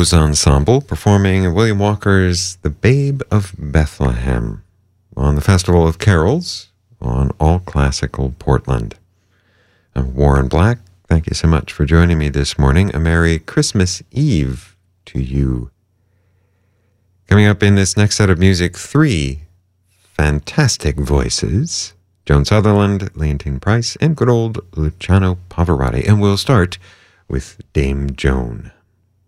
Rose Ensemble performing William Walker's The Babe of Bethlehem on the Festival of Carols on All Classical Portland. I'm Warren Black. Thank you so much for joining me this morning. A Merry Christmas Eve to you. Coming up in this next set of music, three fantastic voices: Joan Sutherland, Leontine Price, and good old Luciano Pavarotti. And we'll start with Dame Joan.